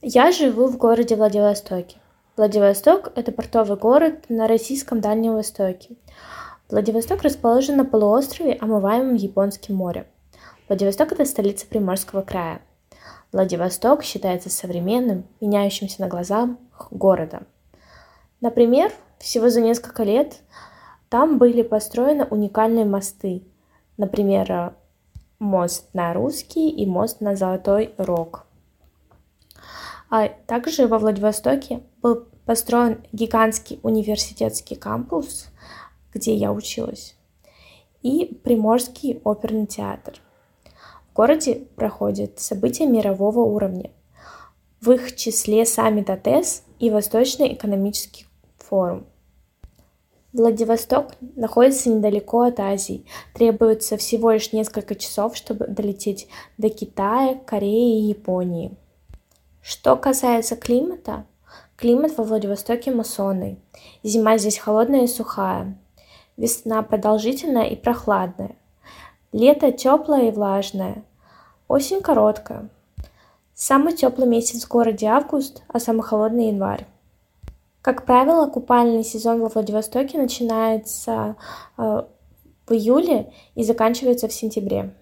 Я живу в городе Владивостоке. Владивосток – это портовый город на российском Дальнем Востоке. Владивосток расположен на полуострове, омываемом Японским морем. Владивосток – это столица Приморского края. Владивосток считается современным, меняющимся на глазах городом. Например, всего за несколько лет там были построены уникальные мосты. Например, мост на Русский и мост на Золотой Рог. А также во Владивостоке был построен гигантский университетский кампус, где я училась, и Приморский оперный театр. В городе проходят события мирового уровня, в их числе саммит АТЭС и Восточный экономический форум. Владивосток находится недалеко от Азии, требуется всего лишь несколько часов, чтобы долететь до Китая, Кореи и Японии. Что касается климата, климат во Владивостоке муссонный. Зима здесь холодная и сухая. Весна продолжительная и прохладная. Лето теплое и влажное. Осень короткая. Самый теплый месяц в городе август, а самый холодный январь. Как правило, купальный сезон во Владивостоке начинается в июле и заканчивается в сентябре.